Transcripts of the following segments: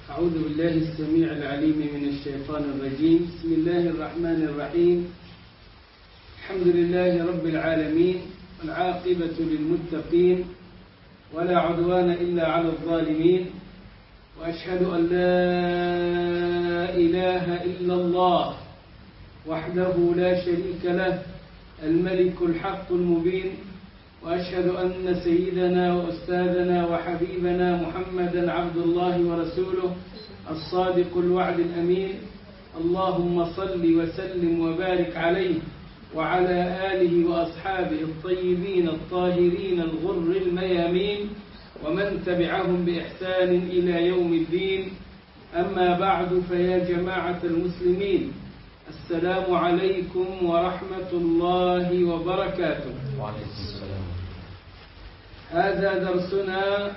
أعوذ بالله السميع العليم من الشيطان الرجيم. بسم الله الرحمن الرحيم. الحمد لله رب العالمين، والعاقبة للمتقين، ولا عدوان إلا على الظالمين، وأشهد أن لا إله إلا الله وحده لا شريك له الملك الحق المبين، وأشهد أن سيدنا وأستاذنا وحبيبنا محمدا عبد الله ورسوله الصادق الوعد الأمين. اللهم صل وسلم وبارك عليه وعلى آله وأصحابه الطيبين الطاهرين الغر الميامين، ومن تبعهم بإحسان إلى يوم الدين. أما بعد، فيا جماعة المسلمين، السلام عليكم ورحمة الله وبركاته. وعليكم السلام. هذا درسنا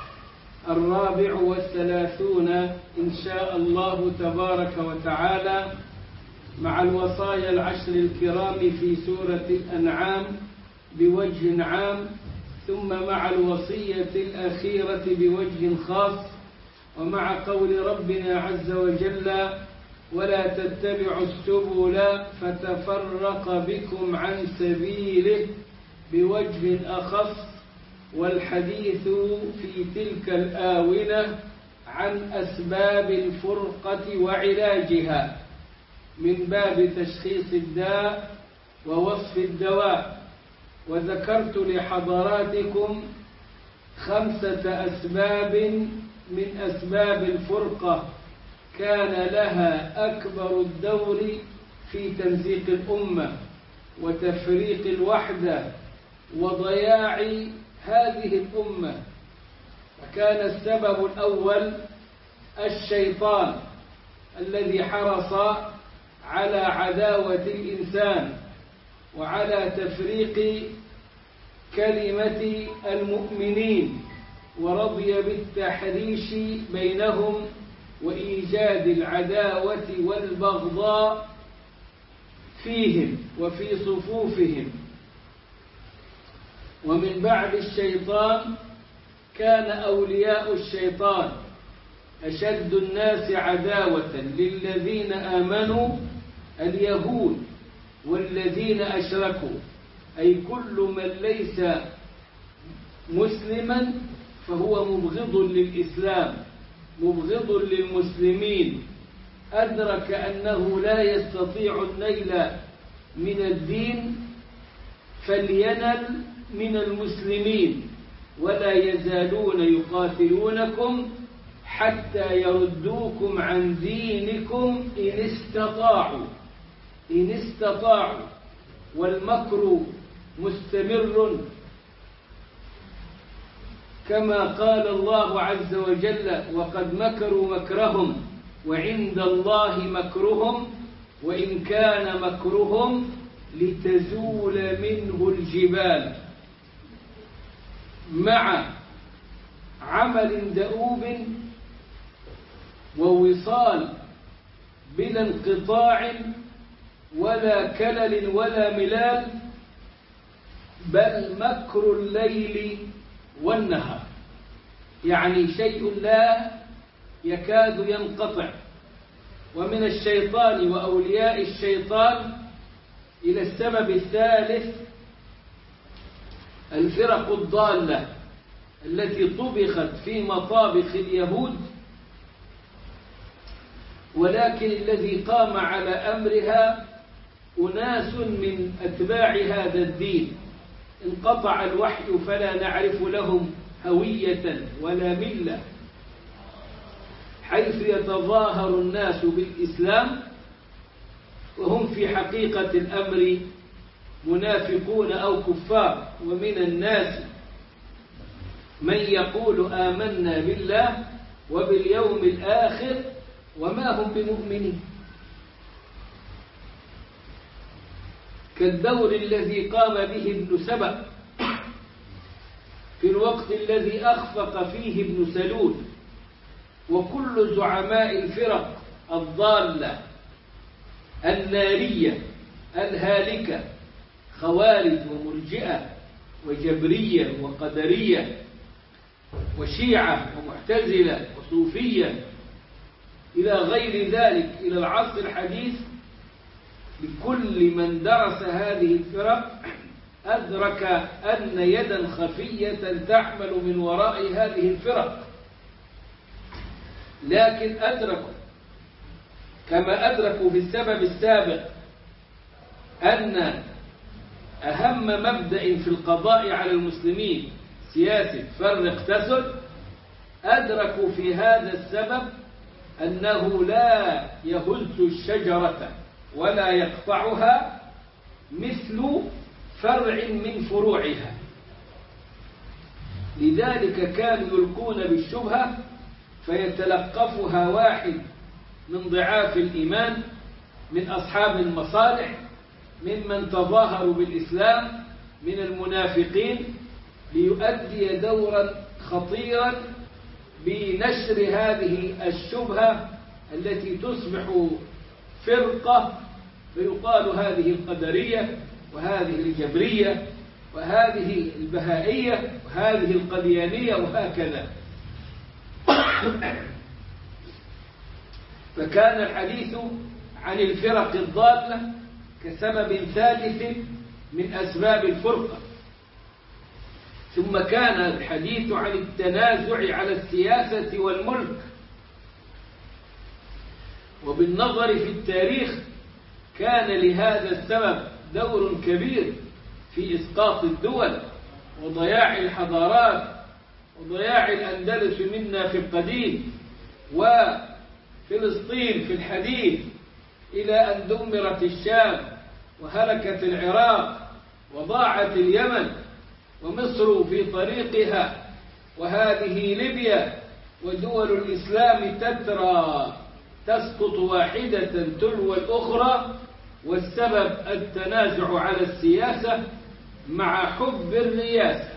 34 إن شاء الله تبارك وتعالى، مع الوصايا العشر الكرام في سورة الأنعام بوجه عام، ثم مع الوصية الأخيرة بوجه خاص، ومع قول ربنا عز وجل: ولا تتبعوا السبل فتفرق بكم عن سبيله، بوجه أخص، والحديث في تلك الآونة عن أسباب الفرقة وعلاجها، من باب تشخيص الداء ووصف الدواء. وذكرت لحضراتكم 5 أسباب من أسباب الفرقة كان لها أكبر الدور في تمزيق الأمة وتفريق الوحدة وضياع هذه الأمة. فكان السبب الأول الشيطان الذي حرص على عداوة الإنسان وعلى تفريق كلمة المؤمنين، ورضي بالتحريش بينهم وإيجاد العداوة والبغضاء فيهم وفي صفوفهم. ومن بعد الشيطان كان أولياء الشيطان أشد الناس عداوة للذين آمنوا اليهود والذين أشركوا، أي كل من ليس مسلما فهو مبغض للإسلام، مبغض للمسلمين، أدرك أنه لا يستطيع النيل من الدين فلينل من المسلمين، ولا يزالون يقاتلونكم حتى يردوكم عن دينكم إن استطاعوا، والمكر مستمر، كما قال الله عز وجل: وقد مكروا مكرهم وعند الله مكرهم وإن كان مكرهم لتزول منه الجبال. مع عمل دؤوب ووصال بلا انقطاع ولا كلل ولا ملال، بل مكر الليل والنهار، يعني شيء لا يكاد ينقطع. ومن الشيطان وأولياء الشيطان إلى السبب الثالث الفرق الضالة التي طبخت في مطابخ اليهود، ولكن الذي قام على أمرها أناس من أتباع هذا الدين. انقطع الوحي فلا نعرف لهم هوية ولا ملة، حيث يتظاهر الناس بالإسلام وهم في حقيقة الأمر منافقون أو كفار. ومن الناس من يقول آمنا بالله وباليوم الآخر وما هم بمؤمنين، كالدور الذي قام به ابن سبأ في الوقت الذي أخفق فيه ابن سلول. وكل زعماء الفرق الضالة النارية الهالكة، خوارج ومرجئة وجبرية وقدرية وشيعة ومعتزلة وصوفية إلى غير ذلك إلى العصر الحديث، لكل من درس هذه الفرق أدرك أن يدا خفية تعمل من وراء هذه الفرق. لكن أدركوا كما أدركوا في السبب السابق أن أهم مبدأ في القضاء على المسلمين سياسة فرق تسد، أدركوا في هذا السبب أنه لا يهز الشجرة ولا يقطعها مثل فرع من فروعها. لذلك كانوا يلقون بالشبهة فيتلقفها واحد من ضعاف الإيمان، من أصحاب المصالح، ممن تظاهروا بالإسلام، من المنافقين، ليؤدي دورا خطيرا بنشر هذه الشبهة التي تصبح فرقة، فيقال هذه القدرية وهذه الجبرية وهذه البهائية وهذه القديانية وهكذا. فكان الحديث عن الفرق الضالة كسبب ثالث من أسباب الفرقة. ثم كان الحديث عن التنازع على السياسة والملك. وبالنظر في التاريخ كان لهذا السبب دور كبير في إسقاط الدول وضياع الحضارات وضياع الأندلس منا في القديم وفلسطين في الحديث، إلى أن دمرت الشام وهلكت العراق وضاعت اليمن ومصر في طريقها، وهذه ليبيا، ودول الإسلام تترى تسقط واحدة تلو الأخرى، والسبب التنازع على السياسة مع حب الرياسة.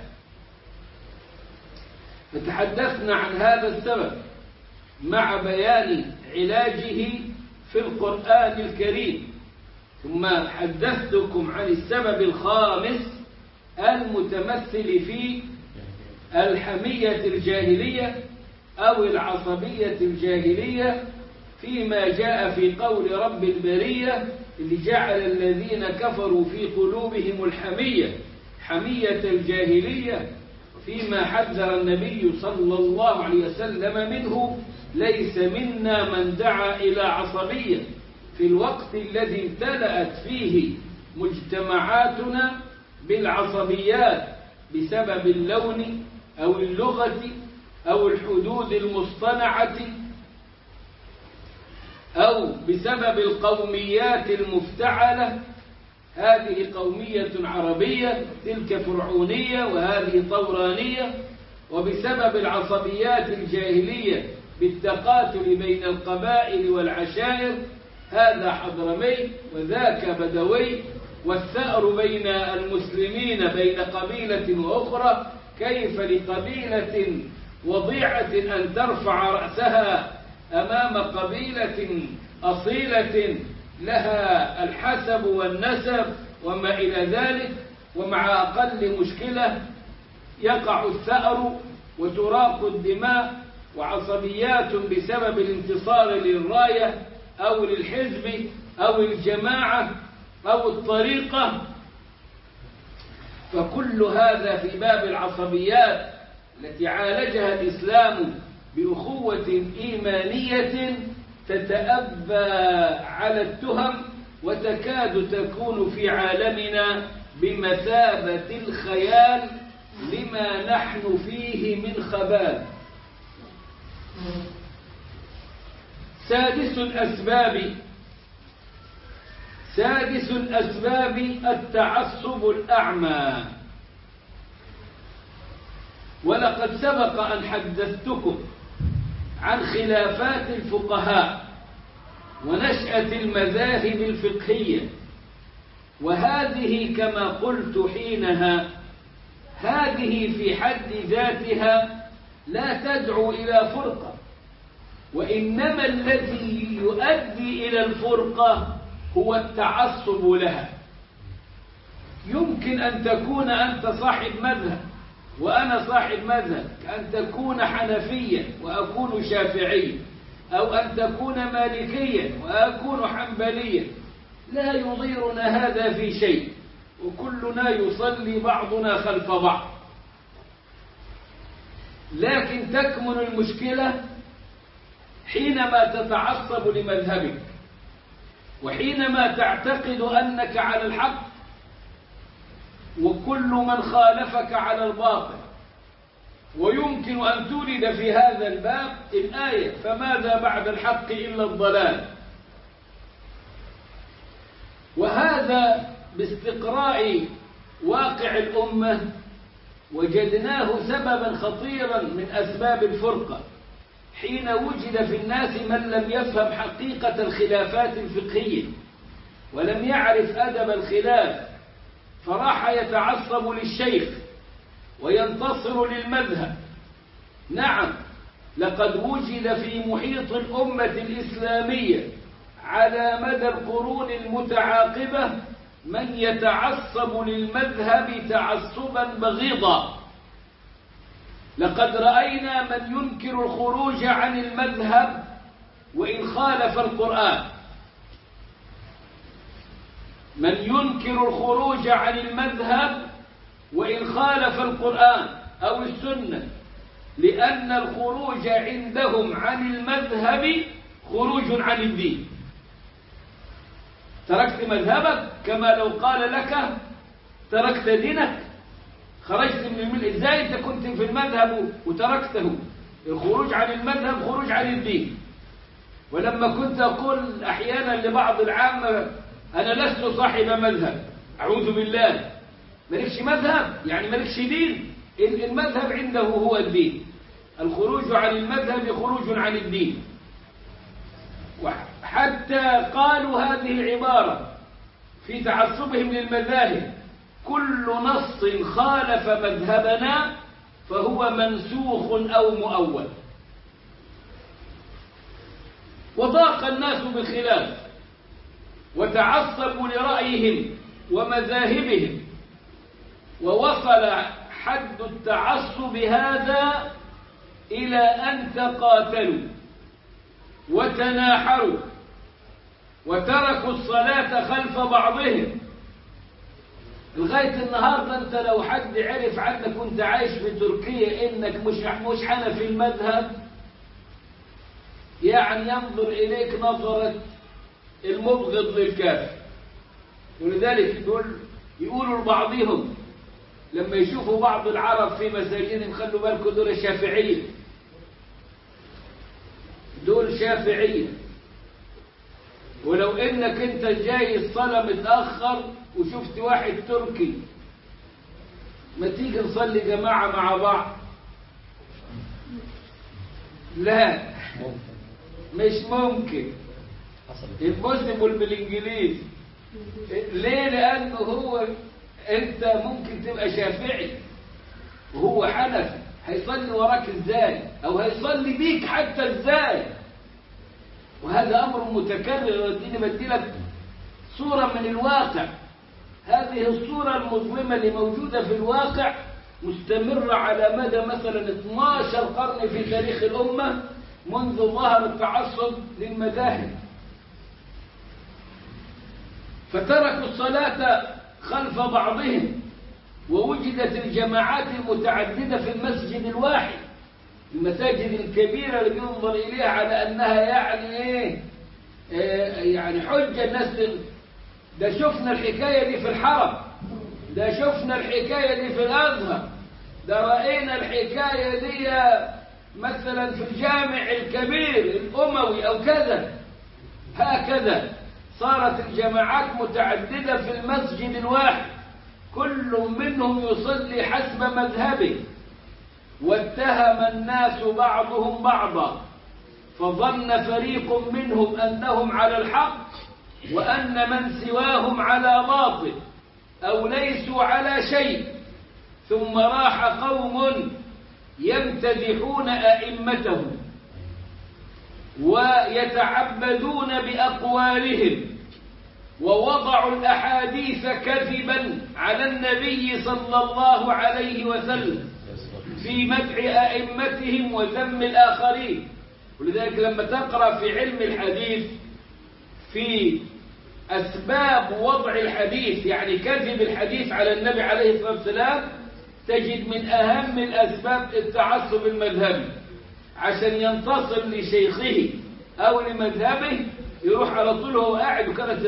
فتحدثنا عن هذا السبب مع بيان علاجه في القرآن الكريم، ثم حدثتكم عن السبب الخامس المتمثل في الحمية الجاهلية أو العصبية الجاهلية، فيما جاء في قول رب البرية اللي جعل الذين كفروا في قلوبهم الحمية حمية الجاهلية، فيما حذر النبي صلى الله عليه وسلم منه: ليس منا من دعا إلى عصبية، في الوقت الذي امتلأت فيه مجتمعاتنا بالعصبيات بسبب اللون أو اللغة أو الحدود المصطنعة أو بسبب القوميات المفتعلة. هذه قومية عربية، تلك فرعونية، وهذه طورانية. وبسبب العصبيات الجاهلية بالتقاتل بين القبائل والعشائر، هذا حضرمي وذاك بدوي، والثأر بين المسلمين بين قبيلة وأخرى. كيف لقبيلة وضيعة أن ترفع رأسها أمام قبيلة أصيلة لها الحسب والنسب وما إلى ذلك، ومع أقل مشكلة يقع الثأر وتراق الدماء، وعصبيات بسبب الانتصار للراية أو للحزب أو الجماعة أو الطريقة. فكل هذا في باب العصبيات التي عالجها الإسلام بأخوة إيمانية تتأبى على التهم، وتكاد تكون في عالمنا بمثابة الخيال لما نحن فيه من خبال. سادس الأسباب التعصب الأعمى. ولقد سبق أن حدثتكم عن خلافات الفقهاء ونشأة المذاهب الفقهية، وهذه كما قلت حينها هذه في حد ذاتها لا تدعو إلى فرقة، وإنما الذي يؤدي إلى الفرقة هو التعصب لها. يمكن أن تكون أنت صاحب مذهب وأنا صاحب مذهب، كأن تكون حنفيا وأكون شافعي، أو أن تكون مالكيا وأكون حنبليا، لا يضيرنا هذا في شيء، وكلنا يصلي بعضنا خلف بعض. لكن تكمن المشكلة حينما تتعصب لمذهبك، وحينما تعتقد أنك على الحق وكل من خالفك على الباطل. ويمكن أن تولد في هذا الباب الآية: فماذا بعد الحق إلا الضلال. وهذا باستقراء واقع الأمة وجدناه سببا خطيرا من أسباب الفرقة، حين وجد في الناس من لم يفهم حقيقة الخلافات الفقهية ولم يعرف أدب الخلاف، فراح يتعصب للشيخ وينتصر للمذهب. نعم، لقد وجد في محيط الأمة الإسلامية على مدى القرون المتعاقبة من يتعصب للمذهب تعصبا بغيضا. لقد رأينا من ينكر الخروج عن المذهب وإن خالف القرآن، من ينكر الخروج عن المذهب وإن خالف القرآن أو السنة، لأن الخروج عندهم عن المذهب خروج عن الدين. تركت مذهبك كما لو قال لك تركت دينك، خرجت من الملة. إزاي أنت كنت في المذهب وتركته؟ الخروج عن المذهب خروج عن الدين. ولما كنت أقول أحيانا لبعض العامة أنا لست صاحب مذهب، أعوذ بالله، مالكش مذهب يعني مالكش دين. المذهب عنده هو الدين. الخروج عن المذهب خروج عن الدين. حتى قالوا هذه العبارة في تعصبهم للمذاهب: كل نص خالف مذهبنا فهو منسوخ أو مؤول. وضاق الناس بالخلاف وتعصبوا لرأيهم ومذاهبهم، ووصل حد التعصب هذا إلى أن تقاتلوا وتناحروا وتركوا الصلاة خلف بعضهم. لغاية النهاردة أنت لو حد عرف عنك وأنت عايش في تركيا إنك مش حنفي المذهب، يعني ينظر إليك نظرة المبغض للكافر. ولذلك يقولوا لبعضهم لما يشوفوا بعض العرب في مساجدهم: خلوا بالكم دول شافعية، دول شافعية. ولو انك انت جاي الصلاة متأخر وشفت واحد تركي، ما تيجي نصلي جماعة مع بعض؟ لا، مش ممكن. المسلم بالانجليزي. ليه؟ لانه هو انت ممكن تبقى شافعي وهو حنفي، هيصلي وراك ازاي؟ او هيصلي بيك حتى ازاي؟ وهذا امر متكرر. وديني بدي لك صورة من الواقع. هذه الصورة المظلمة اللي موجودة في الواقع مستمرة على مدى مثلا 12 قرن في تاريخ الأمة منذ ظهر التعصب للمذاهب. فتركوا الصلاة خلف بعضهم، ووجدت الجماعات المتعددة في المسجد الواحد، المساجد الكبيرة اللي بينظر إليها على أنها يعني حجة الناس. ده شفنا الحكاية دي في الحرم، ده شفنا الحكاية دي في الأزهر، ده رأينا الحكاية دي مثلا في الجامع الكبير الأموي أو كذا. هكذا صارت الجماعات متعددة في المسجد الواحد، كل منهم يصلي حسب مذهبه. واتهم الناس بعضهم بعضا، فظن فريق منهم أنهم على الحق وأن من سواهم على باطل أو ليسوا على شيء. ثم راح قوم يمتدحون أئمتهم ويتعبدون بأقوالهم، ووضعوا الأحاديث كذبا على النبي صلى الله عليه وسلم في مدح أئمتهم وذم الآخرين. ولذلك لما تقرأ في علم الحديث في أسباب وضع الحديث، يعني كذب الحديث على النبي عليه الصلاة والسلام، تجد من أهم الأسباب التعصب المذهبي. عشان ينتصر لشيخه أو لمذهبه يروح على طول هو قاعد، وكانت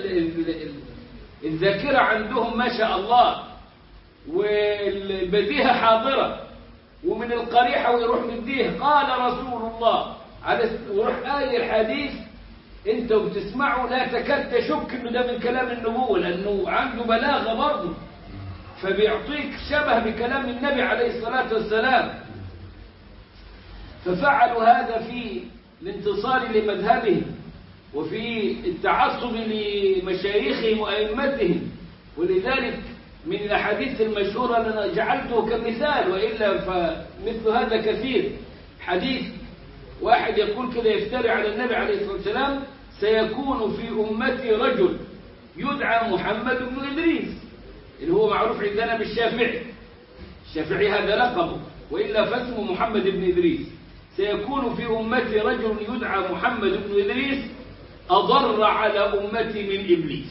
الذاكرة عندهم ما شاء الله، والبديهة حاضرة، ومن القريحة ويروح مديه قال رسول الله ويروح آية الحديث انت وبتسمعه لا تكاد تشك انه ده من كلام النبوة، لأنه عنده بلاغة برضه، فبيعطيك شبه بكلام النبي عليه الصلاة والسلام. ففعلوا هذا في الانتصار لمذهبهم وفي التعصب لمشايخهم وأئمتهم. ولذلك من الأحاديث المشهورة أنا جعلته كمثال، وإلا فمثل هذا كثير. حديث واحد يقول كده يفتري على النبي عليه الصلاة والسلام: سيكون في أمتي رجل يدعى محمد بن إدريس، اللي هو معروف عندنا بالشافعي. الشافعي هذا لقبه، وإلا فاسمه محمد بن إدريس. سيكون في أمتي رجل يدعى محمد بن إدريس أضر على أمتي من إبليس.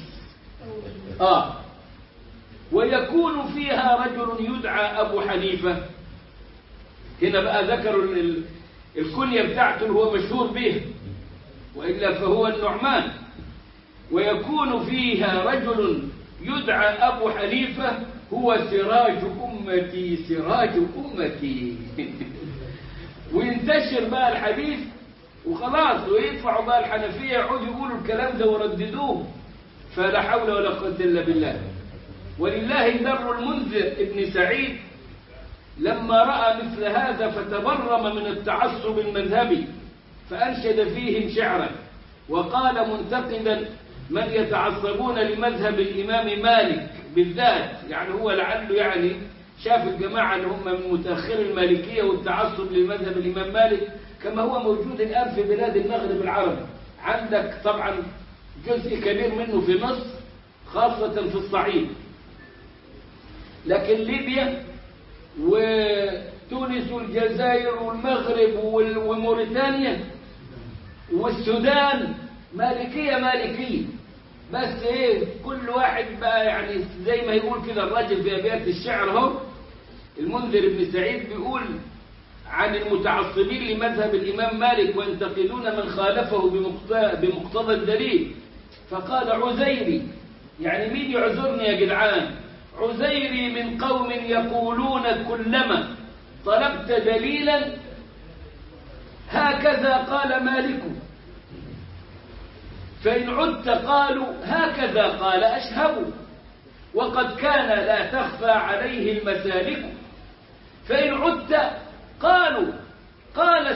ويكون فيها رجل يدعى أبو حنيفة. هنا بقى ذكروا الكنية بتاعته اللي هو مشهور به، وإلا فهو النعمان. ويكون فيها رجل يدعى أبو حنيفة هو سراج أمتي سراج أمتي. وينتشر بقى الحديث وخلاص، ويدفعوا بقى الحنفية يقعدوا يقولوا الكلام ده ورددوه. فلا حول ولا قوة إلا بالله. ولله در المنذر ابن سعيد لما رأى مثل هذا فتبرم من التعصب المذهبي، فأنشد فيهم شعرا وقال منتقدا من يتعصبون لمذهب الإمام مالك بالذات، يعني هو لعله يعني شاف الجماعة اللي هم من متأخر المالكية والتعصب لمذهب الإمام مالك، كما هو موجود الآن في بلاد المغرب العربي. عندك طبعا جزء كبير منه في مصر خاصة في الصعيد، لكن ليبيا وتونس والجزائر والمغرب وموريتانيا والسودان مالكية. بس ايه، كل واحد بقى يعني زي ما يقول كده الراجل في أبيات الشعر اهو، المنذر بن سعيد بيقول عن المتعصبين لمذهب الإمام مالك وينتقدون من خالفه بمقتضى الدليل. فقال عزيري، يعني مين يعذرني يا جدعان؟ عزيري من قوم يقولون كلما طلبت دليلا هكذا قال مالك، فإن عدت قالوا هكذا قال أشهب، وقد كان لا تخفى عليه المسالك. فإن عدت قالوا قال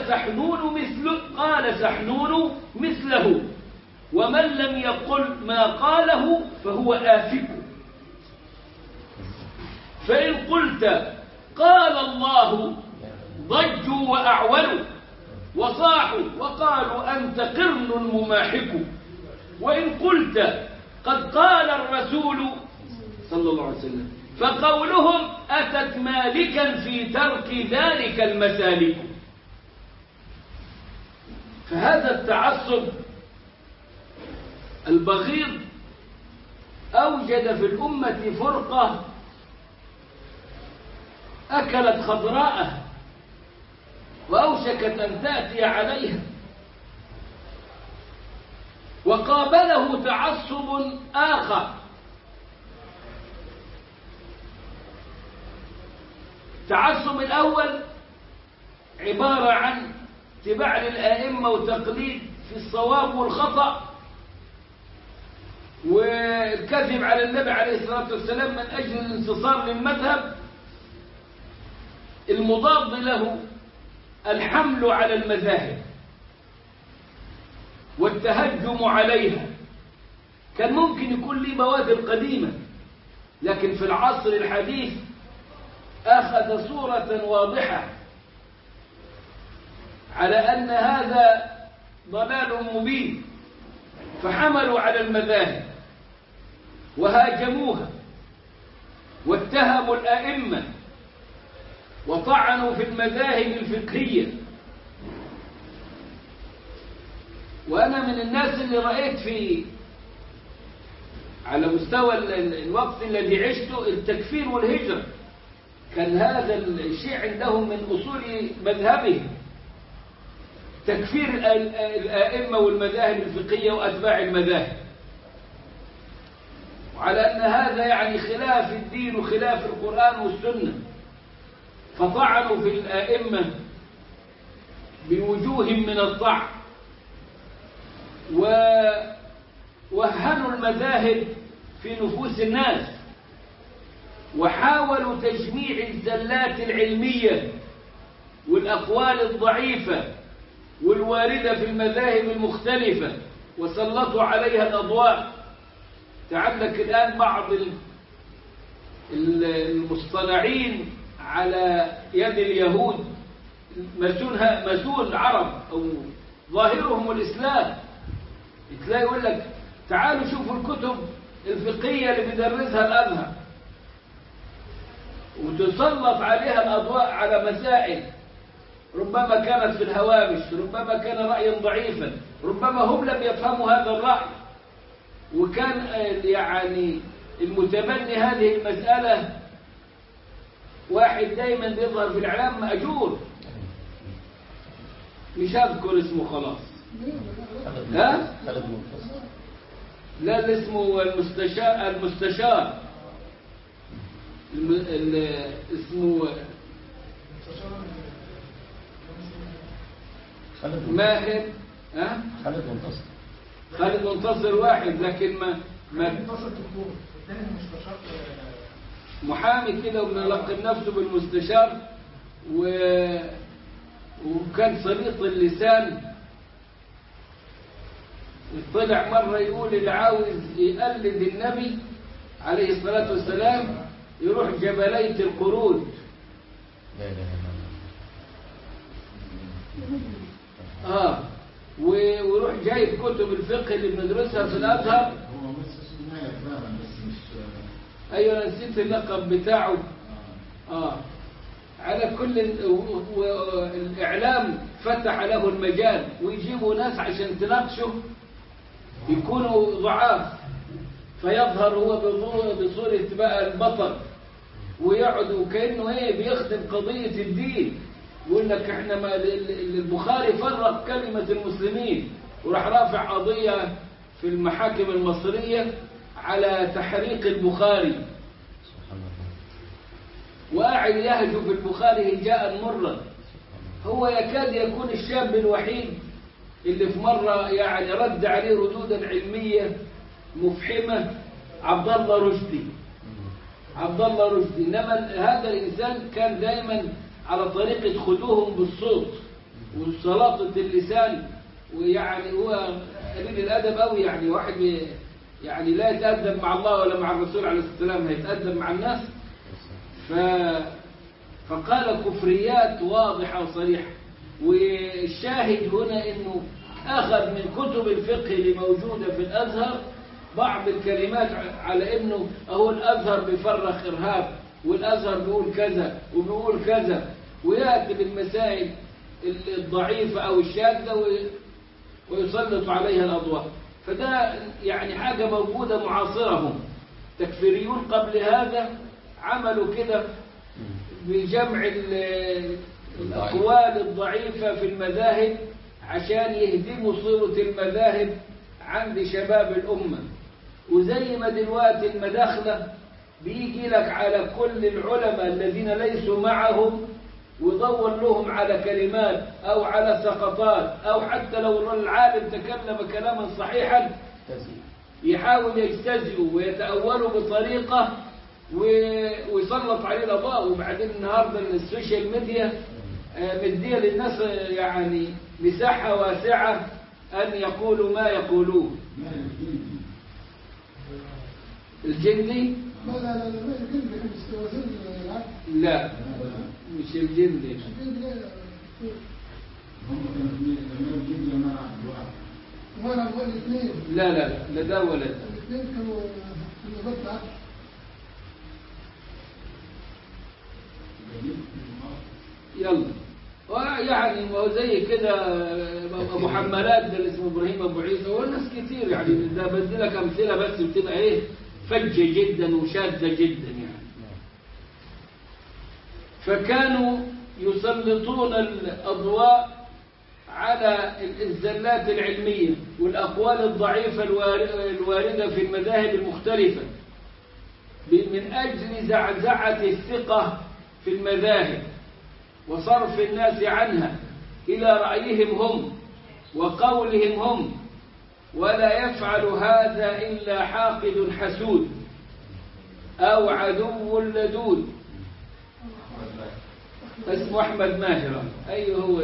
سحنون مثله، ومن لم يقل ما قاله فهو آفك. فإن قلت قال الله ضجوا وأعولوا وصاحوا وقالوا أنت قرن مماحك. وإن قلت قد قال الرسول صلى الله عليه وسلم فقولهم أتت مالكا في ترك ذلك المسالك. فهذا التعصب البغيض أوجد في الأمة فرقة أكلت خضراءه وأوشكت أن تأتي عليها. وقابله تعصب آخر، التعصب الأول عبارة عن اتباع للآئمة وتقليد في الصواب والخطأ، والكذب على النبي عليه الصلاة والسلام من أجل الانتصار للمذهب. المضاد له الحمل على المذاهب والتهجم عليها. كان ممكن يكون لي بوادر قديمة، لكن في العصر الحديث أخذ صورة واضحة على أن هذا ضلال مبين، فحملوا على المذاهب وهاجموها واتهموا الأئمة وطعنوا في المذاهب الفقهية وأنا من الناس اللي رأيت على مستوى الوقت الذي عشته التكفير والهجرة، كان هذا الشيء عندهم من أصول مذهبهم، تكفير الآئمة والمذاهب الفقهية وأتباع المذاهب، وعلى أن هذا يعني خلاف الدين وخلاف القرآن والسنة، فطعنوا في الآئمة بوجوه من الطعن، ووهنوا المذاهب في نفوس الناس، وحاولوا تجميع الزلات العلمية والأقوال الضعيفة والواردة في المذاهب المختلفة، وسلطوا عليها الأضواء. تعلق الآن بعض المصطنعين على يد اليهود مسون عرب أو ظاهرهم الإسلام، تلاقي يقول لك تعالوا شوفوا الكتب الفقهية اللي بيدرسها الأزهر، وتسلط عليها الأضواء على مسائل ربما كانت في الهوامش، ربما كان رأيا ضعيفا، ربما هم لم يفهموا هذا الرأي، وكان يعني المتبني هذه المسألة واحد دايما بيظهر في الإعلام مأجور، مش هذكر اسمه خلاص، ها؟ لا اللي اسمه المستشار اسمه ماهر، ها؟ خالد منتصر واحد، لكن ما محامي كده وملقب نفسه بالمستشار، وكان سليط اللسان. طلع مرة يقول اللي عاوز يقلد النبي عليه الصلاة والسلام يروح جبلية القرود، ويروح جايب كتب الفقه اللي بندرسها في الأزهر. أيوة أنا نسيت اللقب بتاعه. على كل الإعلام فتح له المجال، ويجيبوا ناس عشان تناقشه يكونوا ضعاف، فيظهر هو بصورة بقى البطل، ويقعد وكأنه بيخدم قضية الدين، يقول لك احنا ما البخاري فرق كلمة المسلمين، وراح رافع قضية في المحاكم المصرية على تحريق البخاري، وقاعد يهجو في البخاري هجاء مرا. هو يكاد يكون الشاب الوحيد اللي في مرة يعني رد عليه ردودا علمية مفحمة عبد الله رشدي. إنما هذا الإنسان كان دائما على طريقة خذوهم بالصوت وسلاطة اللسان، ويعني هو قليل الأدب أوي، يعني واحد يعني لا يتأدب مع الله ولا مع الرسول عليه الصلاة والسلام، هيتأدب مع الناس. فقال كفريات واضحة وصريحة. والشاهد هنا أنه أخذ من كتب الفقه اللي موجودة في الأزهر بعض الكلمات على أنه أهو الأزهر بيفرخ إرهاب، والأزهر بيقول كذا وبيقول كذا، ويأتي بالمسائل الضعيفة أو الشاذة ويسلط عليها الأضواء. فده يعني حاجة موجودة معاصرهم. تكفيريون قبل هذا عملوا كده بجمع الأقوال الضعيفة في المذاهب عشان يهدموا صورة المذاهب عند شباب الأمة. وزي ما دلوقتي المداخلة بيجي لك على كل العلماء الذين ليسوا معهم ويدور لهم على كلمات أو على سقطات، أو حتى لو العالم تكلم كلاما صحيحا يحاول يجتزئوا ويتأولوا بطريقة ويسلط عليه الأضواء. وبعدين النهاردة السوشيال ميديا مدية للناس يعني مساحة واسعة أن يقولوا ما يقولون. الجندي؟ لا مش الجندي. لا ده ولد. يلا يعني ما هو زي كده وابو حمالات ده اللي اسمه ابراهيم ابو عيسى، والناس كتير يعني. ده بدي لك امثله بس بتبقى ايه فجه جدا وشاذه جدا يعني. فكانوا يسلطون الاضواء على الزلات العلميه والاقوال الضعيفه الوارده في المذاهب المختلفه من اجل زعزعه الثقه في المذاهب وصرف الناس عنها إلى رأيهم هم وقولهم هم. ولا يفعل هذا إلا حاقد حسود أو عدو لدود. اسمه أحمد ماهر. أيوه هو.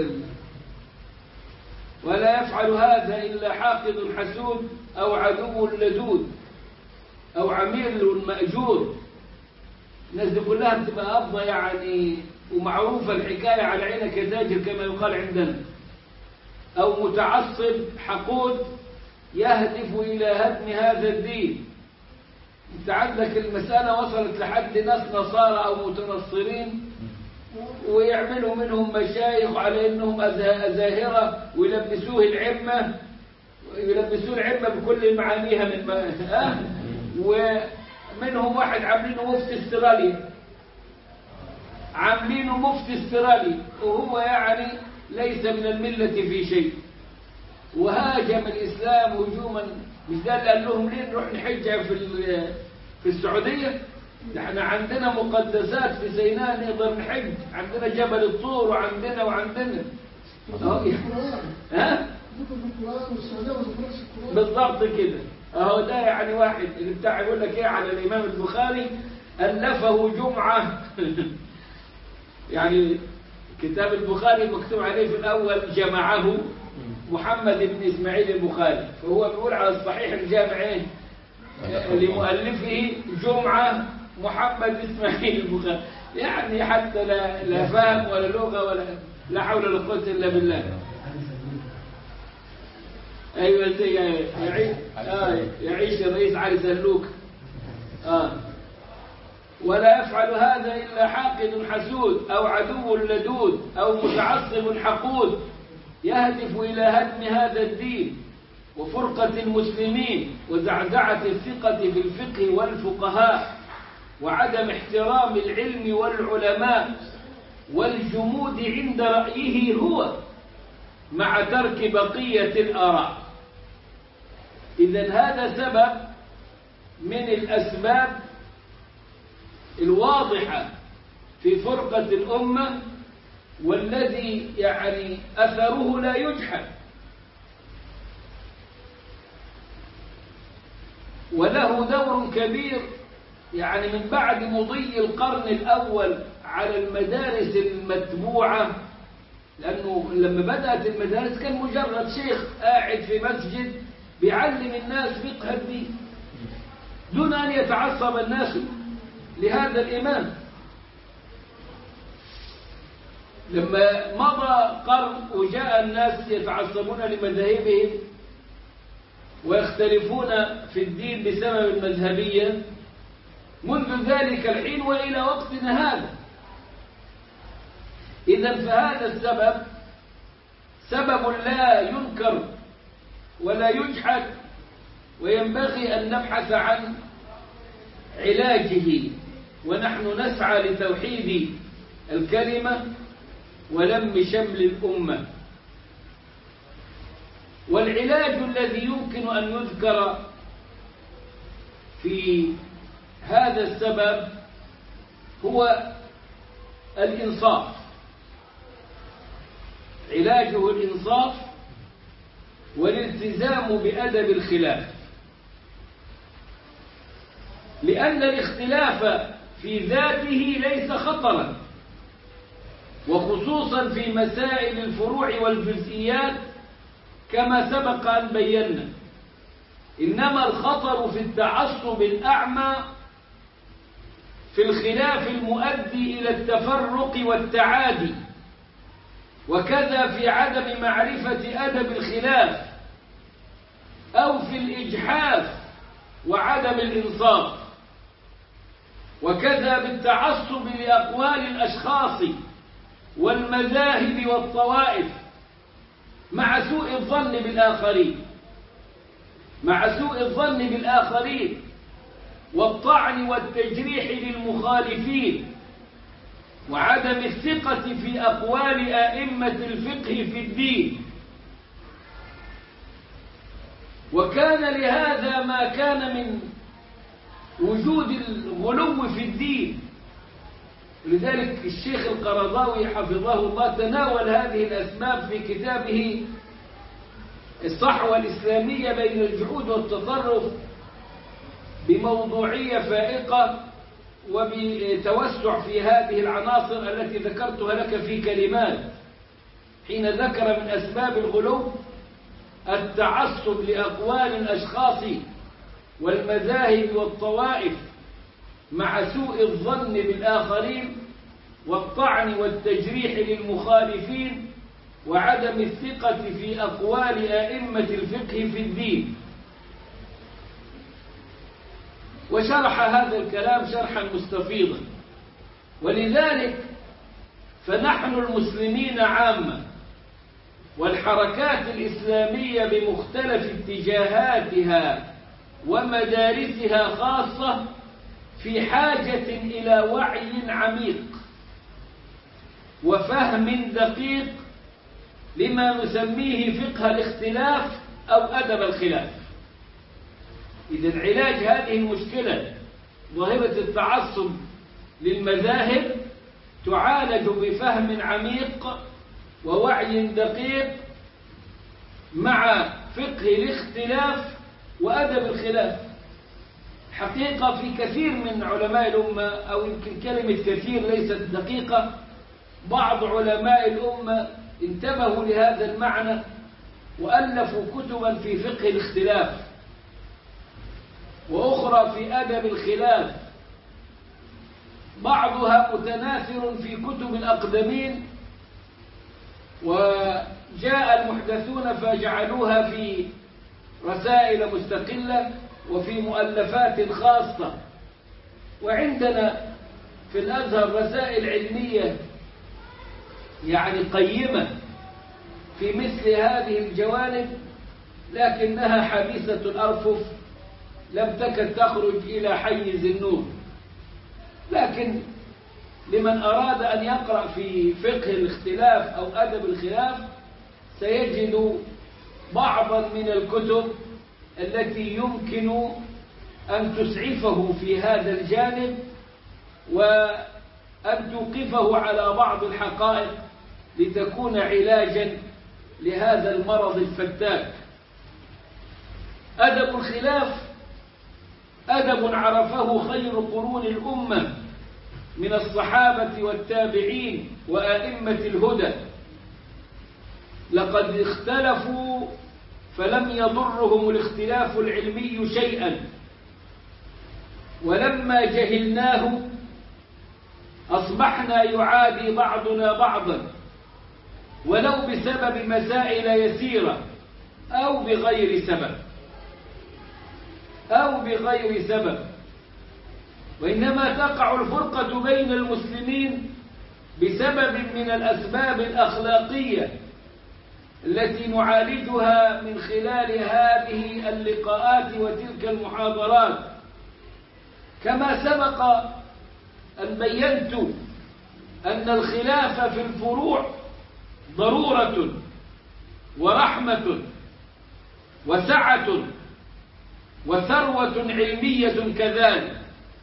ولا يفعل هذا إلا حاقد حسود أو عدو لدود أو عميل مأجور. الناس دي كلها بتبقى أفضى يعني، ومعروفة الحكاية على عينك يا تاجر كما يقال عندنا. أو متعصب حقود يهدف إلى هدم هذا الدين. انت عندك المسألة وصلت لحد ناس نصارى أو متنصرين ويعملوا منهم مشايخ على أنهم أزاهرة ويلبسوه العمة، ويلبسوه العمة بكل معانيها ومنهم واحد عاملينه مفتي استراليا، عاملينه مفتي استرالي، وهو يعني ليس من الملة في شيء، وهاجم الإسلام هجوما. مش ده اللي قال لهم ليه نروح نحج في السعودية؟ نحن عندنا مقدسات في سيناء نقدر نحج، عندنا جبل الطور وعندنا ها بالضبط كده. اهو ده يعني واحد اللي بتاع يقول لك ايه على الإمام البخاري ألفه جمعة يعني كتاب البخاري مكتوب عليه في الأول جمعه محمد بن إسماعيل البخاري، فهو بيقول على الصحيح الجامع ايه لمؤلفه جمعة محمد إسماعيل البخاري. يعني حتى لا فهم ولا لغة ولا لا حول ولا قوة إلا بالله. أيوة زي يعيش الرئيس علي سلوك. ولا يفعل هذا إلا حاقد حسود أو عدو لدود أو متعصب حقود يهدف إلى هدم هذا الدين وفرقة المسلمين وزعزعة الثقة في الفقه والفقهاء وعدم احترام العلم والعلماء والجمود عند رأيه هو مع ترك بقية الآراء. إذن هذا سبب من الأسباب الواضحة في فرقة الأمة، والذي يعني أثره لا يجحد، وله دور كبير يعني من بعد مضي القرن الأول على المدارس المتبوعة. لأنه لما بدأت المدارس كان مجرد شيخ قاعد في مسجد بيعلم الناس فقه الدين دون أن يتعصب الناس لهذا الإمام. لما مضى قرن وجاء الناس يتعصبون لمذاهبهم ويختلفون في الدين بسبب المذهبية منذ ذلك الحين وإلى وقتنا هذا. إذن فهذا السبب سبب لا ينكر ولا يجحد، وينبغي أن نبحث عن علاجه، ونحن نسعى لتوحيد الكلمة ولم شمل الأمة. والعلاج الذي يمكن أن يذكر في هذا السبب هو الإنصاف. علاجه الإنصاف والالتزام بأدب الخلاف، لأن الاختلاف في ذاته ليس خطرا، وخصوصا في مسائل الفروع والجزئيات كما سبق أن بينا. إنما الخطر في التعصب الأعمى في الخلاف المؤدي إلى التفرق والتعادي، وكذا في عدم معرفة أدب الخلاف أو في الإجحاف وعدم الإنصاف، وكذا بالتعصب لأقوال الأشخاص والمذاهب والطوائف مع سوء الظن بالآخرين، مع سوء الظن بالآخرين والطعن والتجريح للمخالفين وعدم الثقة في أقوال أئمة الفقه في الدين. وكان لهذا ما كان من وجود الغلو في الدين. لذلك الشيخ القرضاوي حفظه الله تناول هذه الأسباب في كتابه الصحوة الإسلامية بين الجحود والتطرف بموضوعية فائقة وبتوسع في هذه العناصر التي ذكرتها لك في كلمات، حين ذكر من أسباب الغلو التعصب لأقوال الأشخاص والمذاهب والطوائف مع سوء الظن بالآخرين والطعن والتجريح للمخالفين وعدم الثقة في أقوال أئمة الفقه في الدين. وشرح هذا الكلام شرحا مستفيضا. ولذلك فنحن المسلمين عامة والحركات الإسلامية بمختلف اتجاهاتها ومدارسها خاصة في حاجة إلى وعي عميق وفهم دقيق لما نسميه فقه الاختلاف أو أدب الخلاف. إذن علاج هذه المشكلة ظاهرة التعصب للمذاهب تعالج بفهم عميق ووعي دقيق مع فقه الاختلاف وأدب الخلاف. حقيقة في كثير من علماء الأمة، أو يمكن كلمة كثير ليست دقيقة، بعض علماء الأمة انتبهوا لهذا المعنى وألفوا كتبا في فقه الاختلاف وأخرى في أدب الخلاف، بعضها متناثر في كتب الأقدمين، وجاء المحدثون فجعلوها في رسائل مستقلة وفي مؤلفات خاصة. وعندنا في الأزهر رسائل علمية يعني قيمة في مثل هذه الجوانب، لكنها حديثة الأرفف لم تكد تخرج إلى حيز النور. لكن لمن أراد أن يقرأ في فقه الاختلاف أو أدب الخلاف سيجد بعضا من الكتب التي يمكن أن تسعفه في هذا الجانب وأن توقفه على بعض الحقائق لتكون علاجا لهذا المرض الفتاك. أدب الخلاف أدب عرفه خير قرون الأمة من الصحابة والتابعين وآئمة الهدى. لقد اختلفوا فلم يضرهم الاختلاف العلمي شيئا، ولما جهلناه أصبحنا يعادي بعضنا بعضا ولو بسبب مسائل يسيرة أو بغير سبب. وإنما تقع الفرقة بين المسلمين بسبب من الأسباب الأخلاقية التي نعالجها من خلال هذه اللقاءات وتلك المحاضرات. كما سبق أن بينت أن الخلاف في الفروع ضرورة ورحمة وسعة وثروة علمية كذلك،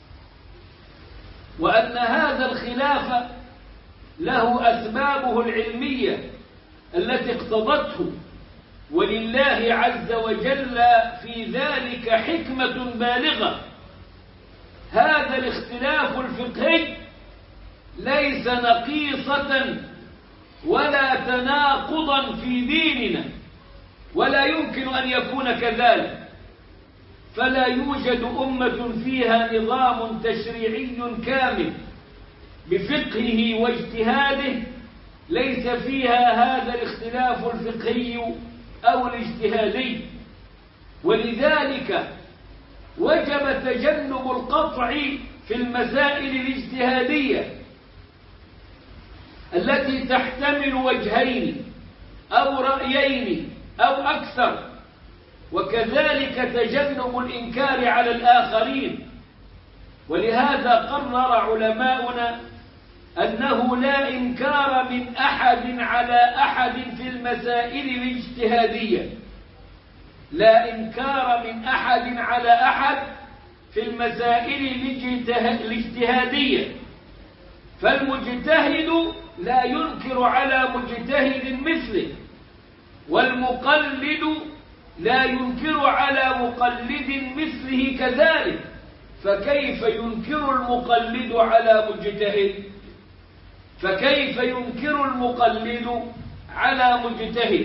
وأن هذا الخلاف له أسبابه العلمية التي اقتضته، ولله عز وجل في ذلك حكمة بالغة. هذا الاختلاف الفقهي ليس نقيصة ولا تناقضا في ديننا، ولا يمكن أن يكون كذلك. فلا يوجد أمة فيها نظام تشريعي كامل بفقهه واجتهاده ليس فيها هذا الاختلاف الفقهي أو الاجتهادي. ولذلك وجب تجنب القطع في المسائل الاجتهادية التي تحتمل وجهين أو رأيين أو أكثر، وكذلك تجنب الإنكار على الآخرين. ولهذا قرر علماؤنا أنه لا إنكار من أحد على أحد في المسائل الاجتهادية، لا إنكار من أحد على أحد في المسائل الاجتهادية، فالمجتهد لا ينكر على مجتهد مثله، والمقلد لا ينكر على مقلد مثله كذلك، فكيف ينكر المقلد على مجتهد؟ فكيف ينكر المقلد على مجتهد؟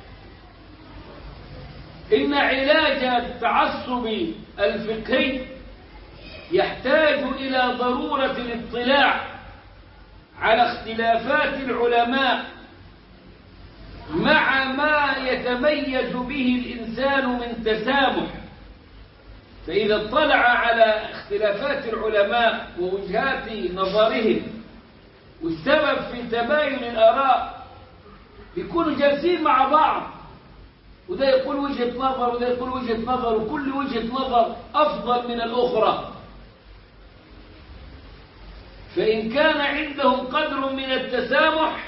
إن علاج التعصب الفقهي يحتاج إلى ضرورة الاطلاع على اختلافات العلماء مع ما يتميز به الإنسان من تسامح. فإذا اطلع على اختلافات العلماء ووجهات نظرهم والسبب في تباين الآراء، يكونوا جالسين مع بعض، وده يقول وجهة نظر وده يقول وجهة نظر، وكل وجهة نظر أفضل من الأخرى. فإن كان عندهم قدر من التسامح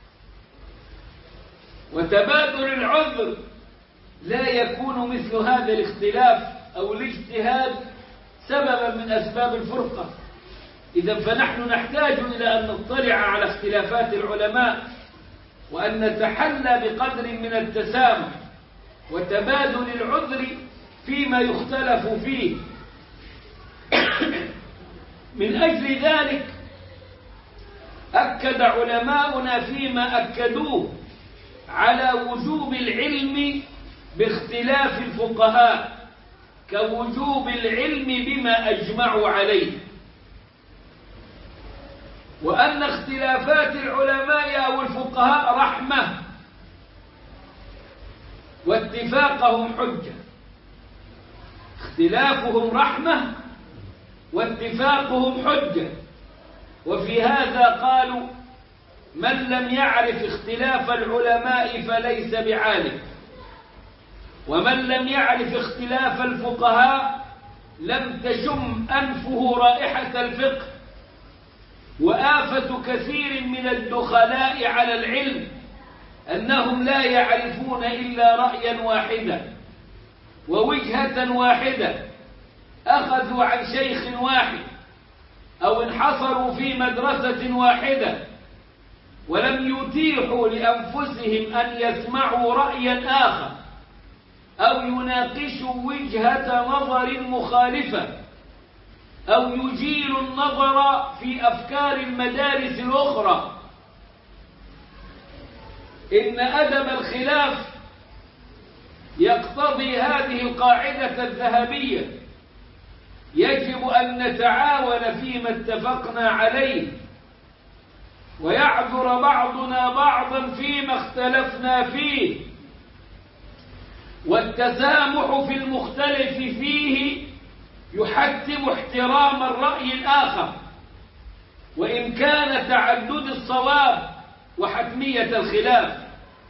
وتبادل العذر، لا يكون مثل هذا الاختلاف أو الاجتهاد سببا من أسباب الفرقة. إذا فنحن نحتاج إلى أن نطلع على اختلافات العلماء، وأن نتحلى بقدر من التسامح وتبادل العذر فيما يختلف فيه. من أجل ذلك أكد علماؤنا فيما أكدوه على وجوب العلم باختلاف الفقهاء، كوجوب العلم بما أجمعوا عليه، وأن اختلافات العلماء أو الفقهاء رحمة، واتفاقهم حجة. اختلافهم رحمة واتفاقهم حجة. وفي هذا قالوا: من لم يعرف اختلاف العلماء فليس بعالم، ومن لم يعرف اختلاف الفقهاء لم تشم أنفه رائحة الفقه. وآفة كثير من الدخلاء على العلم أنهم لا يعرفون إلا رأيا واحدا ووجهة واحدة، أخذوا عن شيخ واحد أو انحصروا في مدرسة واحدة، ولم يتيحوا لأنفسهم أن يسمعوا رأيا آخر أو يناقشوا وجهة نظر مخالفة أو يجيلوا النظر في أفكار المدارس الأخرى. إن أدب الخلاف يقتضي هذه القاعدة الذهبية: يجب أن نتعاون فيما اتفقنا عليه، ويعذر بعضنا بعضا فيما اختلفنا فيه، والتسامح في المختلف فيه يحتم احترام الرأي الآخر وإمكان تعدد الصواب وحتمية الخلاف.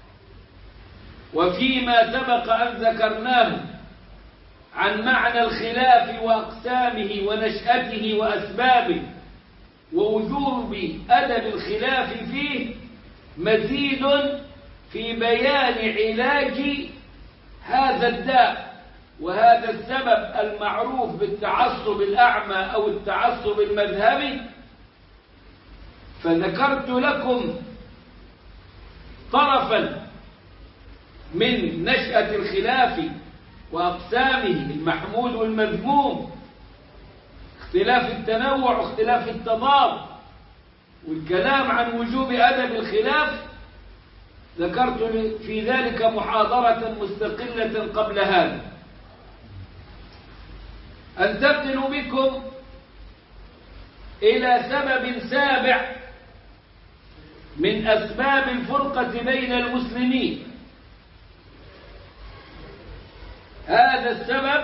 وفيما سبق أن ذكرناه عن معنى الخلاف وأقسامه ونشأته وأسبابه ووجوب أدب الخلاف فيه، مزيد في بيان علاج هذا الداء وهذا السبب المعروف بالتعصب الأعمى أو التعصب المذهبي. فذكرت لكم طرفا من نشأة الخلاف وأقسامه، المحمود والمذموم، اختلاف التنوع واختلاف التضاد، والكلام عن وجوب أدب الخلاف. ذكرت في ذلك محاضرة مستقلة قبل هذا. أنتقل بكم إلى سبب سابع من أسباب الفرقة بين المسلمين. هذا السبب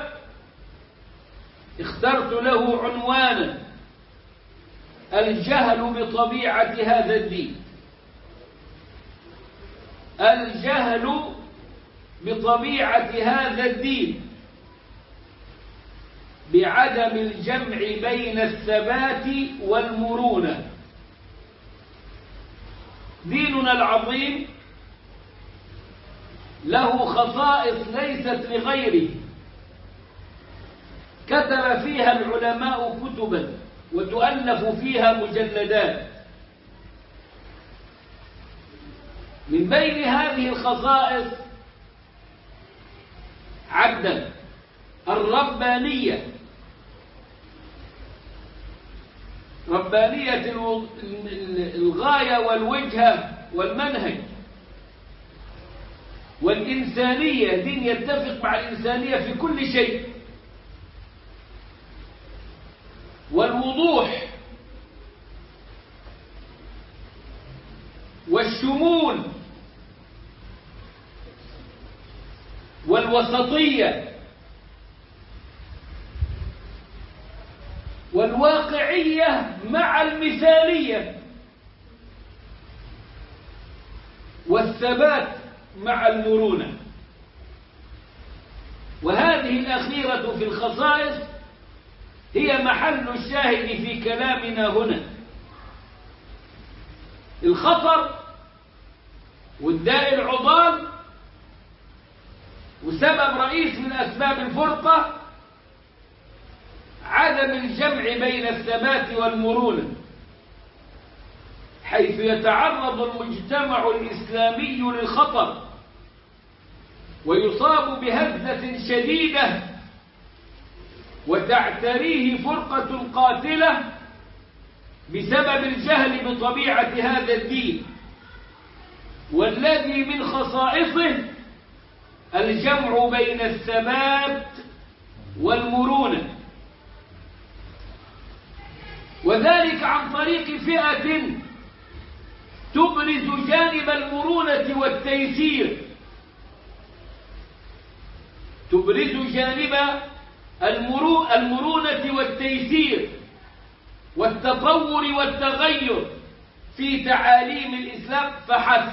اخترت له عنوانا: الجهل بطبيعة هذا الدين. الجهل بطبيعة هذا الدين، بعدم الجمع بين الثبات والمرونة. ديننا العظيم له خصائص ليست لغيره، كتب فيها العلماء كتبا وتؤلف فيها مجلدات. من بين هذه الخصائص عدد الربانية، ربانية الغاية والوجهة والمنهج، والإنسانية، دين يتفق مع الإنسانية في كل شيء، والوضوح والشمول والوسطية والواقعية مع المثالية والثبات مع المرونة. وهذه الأخيرة في الخصائص هي محل الشاهد في كلامنا هنا. الخطر والداء العضال وسبب رئيس من أسباب الفرقة عدم الجمع بين الثبات والمرونة، حيث يتعرض المجتمع الإسلامي للخطر ويصاب بهزة شديدة وتعتريه فرقة قاتلة بسبب الجهل بطبيعة هذا الدين، والذي من خصائصه الجمع بين الثبات والمرونة، وذلك عن طريق فئة تبرز جانب المرونة والتيسير، تبرز جانب المرونة والتيسير والتطور والتغير في تعاليم الإسلام فحسب،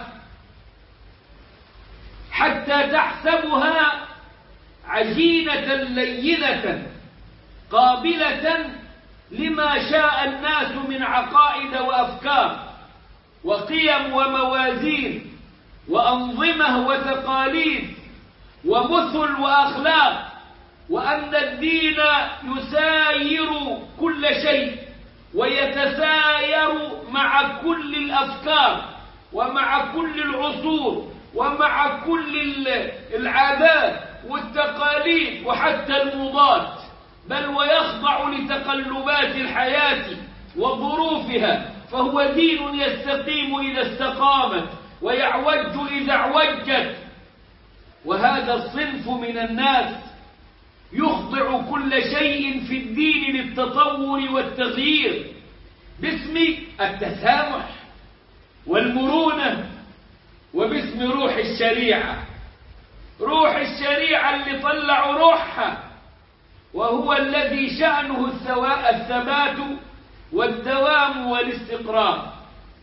حتى تحسبها عجينة لينة قابلة لما شاء الناس من عقائد وأفكار وقيم وموازين وأنظمة وتقاليد ومثل وأخلاق، وأن الدين يساير كل شيء ويتساير مع كل الأفكار ومع كل العصور ومع كل العادات والتقاليد وحتى الموضات، بل ويخضع لتقلبات الحياة وظروفها، فهو دين يستقيم إذا استقامت ويعوج إذا اعوجت. وهذا الصنف من الناس يخضع كل شيء في الدين للتطور والتغيير باسم التسامح والمرونة وباسم روح الشريعة، روح الشريعة اللي طلع روحها، وهو الذي شأنه الثبات والدوام والاستقرار،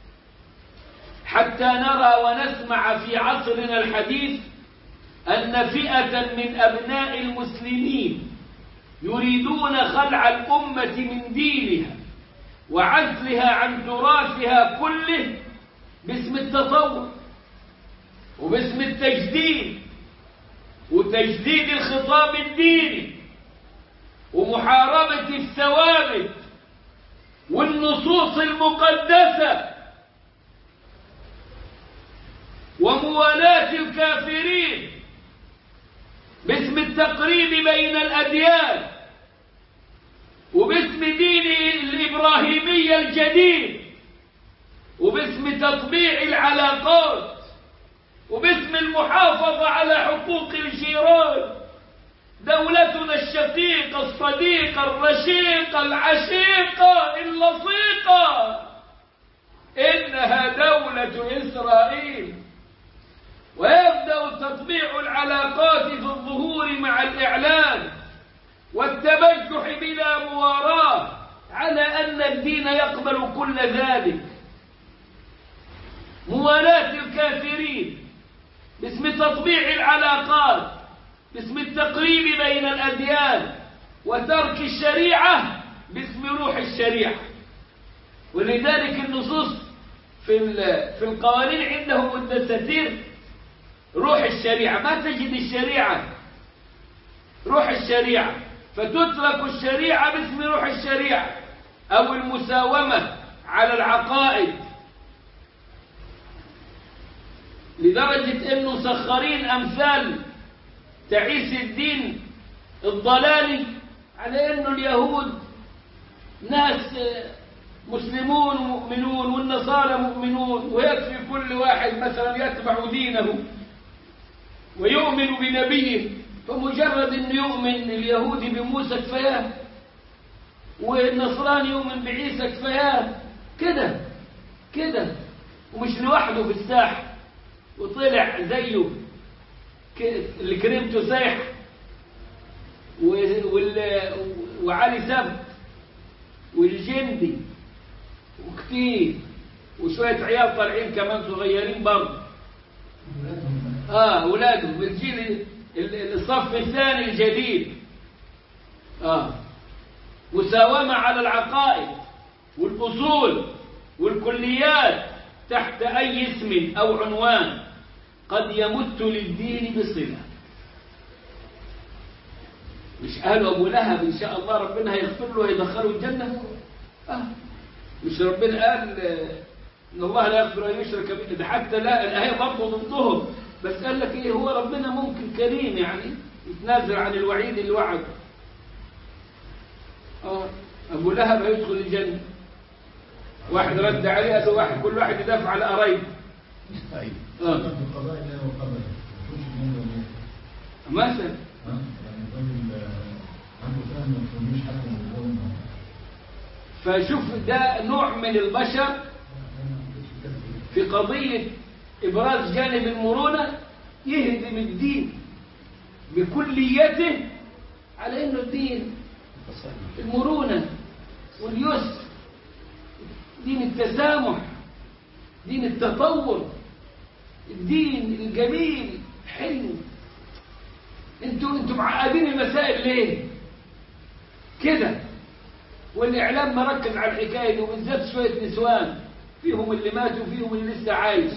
حتى نرى ونسمع في عصرنا الحديث أن فئة من أبناء المسلمين يريدون خلع الأمة من دينها وعزلها عن تراثها كله باسم التطور وباسم التجديد وتجديد الخطاب الديني ومحاربة الثوابت والنصوص المقدسة وموالاة الكافرين باسم التقريب بين الأديان وباسم دين الإبراهيمية الجديد وباسم تطبيع العلاقات وباسم المحافظة على حقوق الجيران. دولتنا الشقيقة الصديقة الرشيقة العشيقة اللصيقة إنها دولة إسرائيل، ويبدأ تطبيع العلاقات في الظهور مع الإعلان والتبجح بلا مواراة على أن الدين يقبل كل ذلك. موالاة الكافرين باسم تطبيع العلاقات، باسم التقريب بين الأديان، وترك الشريعة باسم روح الشريعة. ولذلك النصوص في القوانين عندهم والدساتير روح الشريعة، ما تجد الشريعة روح الشريعة، فتترك الشريعة باسم روح الشريعة، أو المساومة على العقائد، لدرجة أنه سخرين أمثال تعيس الدين الضلالي على أنه اليهود ناس مسلمون مؤمنون والنصارى مؤمنون، ويكفي كل واحد مثلا يتبع دينه ويؤمن بنبيه، فمجرد أن يؤمن اليهودي بموسى كفاياه والنصراني يؤمن بعيسى كفاياه، كده ومش لوحده في الساحة، وطلع زيه اللي كريمته سايح وعلي سبت والجندي وكتير وشوية عيال طالعين كمان صغيرين برضه، أولادهم الجيل الصف الثاني الجديد. مساومة على العقائد والأصول والكليات تحت أي اسم أو عنوان قد يمت للدين بصلة. مش قالوا أبو لهب إن شاء الله ربنا هيغفر له ويدخله الجنة؟ مش ربنا قال إن الله لا يغفر أن يشرك به؟ ده حتى لا الآية برضه ضدهم، بس قال لك إيه، هو ربنا ممكن كريم يعني يتنازل عن الوعيد اللي وعده. أبو لهب هيدخل الجنة. واحد رد عليه قال له كل واحد يدافع على قرايبه. مثلا فشوف ده نوع من البشر في قضية إبراز جانب المرونة يهدم الدين بكليته على إنه الدين المرونة واليسر، دين التسامح، دين التطور، الدين الجميل حلو. انتوا معقدين المسائل ليه كده؟ والإعلام مركز على الحكاية دي، وبالذات شوية نسوان فيهم اللي ماتوا وفيهم اللي لسه عايش.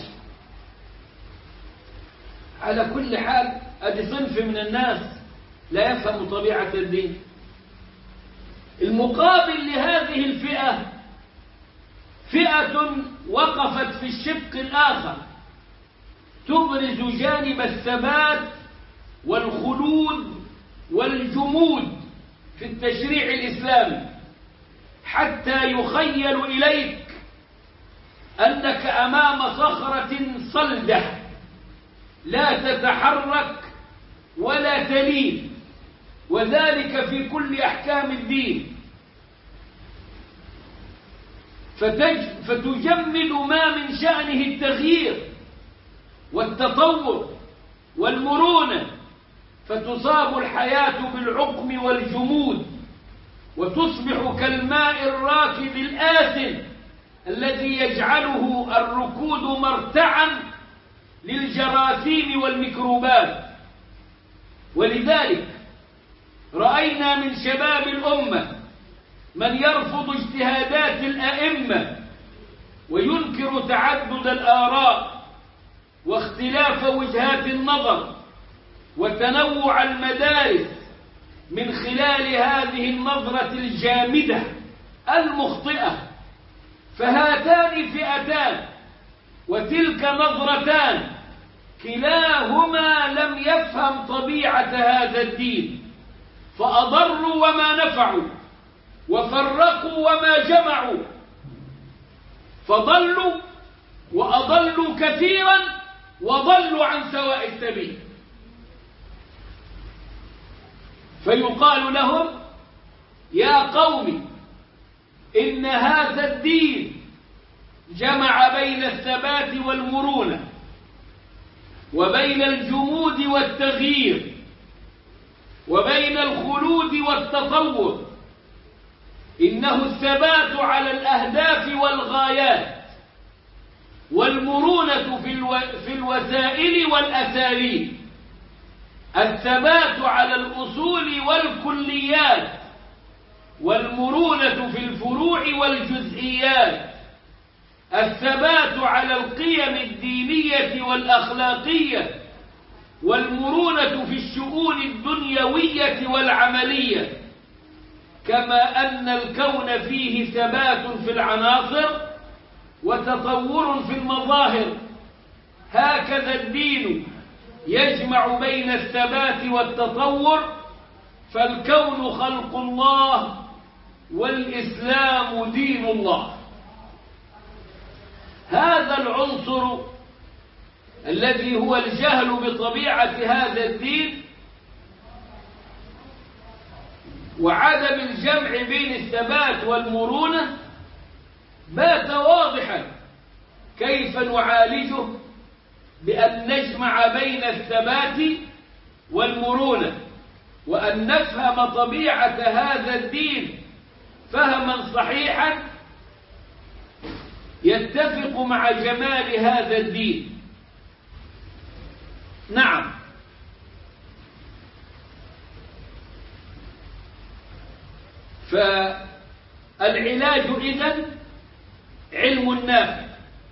على كل حال ادي صنف من الناس لا يفهم طبيعة الدين. المقابل لهذه الفئة فئة وقفت في الشق الآخر تبرز جانب الثبات والخلود والجمود في التشريع الإسلامي، حتى يخيل إليك أنك أمام صخرة صلدة لا تتحرك ولا تلين، وذلك في كل أحكام الدين، فتجمد ما من شأنه التغيير والتطور والمرونة، فتصاب الحياة بالعقم والجمود، وتصبح كالماء الراكد الآسن الذي يجعله الركود مرتعا للجراثيم والميكروبات. ولذلك رأينا من شباب الأمة من يرفض اجتهادات الأئمة وينكر تعدد الآراء واختلاف وجهات النظر وتنوع المدارس من خلال هذه النظرة الجامدة المخطئة. فهاتان فئتان وتلك نظرتان، كلاهما لم يفهم طبيعة هذا الدين، فأضروا وما نفعوا، وفرقوا وما جمعوا، فضلوا وأضلوا كثيرا وضلوا عن سواء السبيل. فيقال لهم يا قوم إن هذا الدين جمع بين الثبات والمرونة وبين الجمود والتغيير وبين الخلود والتطور. إنه الثبات على الأهداف والغايات والمرونة في الوسائل والأساليب، الثبات على الأصول والكليات، والمرونة في الفروع والجزئيات، الثبات على القيم الدينية والأخلاقية، والمرونة في الشؤون الدنيوية والعملية، كما أن الكون فيه ثبات في العناصر وتطور في المظاهر. هكذا الدين يجمع بين الثبات والتطور، فالكون خلق الله والإسلام دين الله. هذا العنصر الذي هو الجهل بطبيعة هذا الدين وعدم الجمع بين الثبات والمرونة بات واضحا. كيف نعالجه؟ بأن نجمع بين الثبات والمرونة، وأن نفهم طبيعة هذا الدين فهما صحيحا يتفق مع جمال هذا الدين. نعم، فالعلاج إذن علم نافع،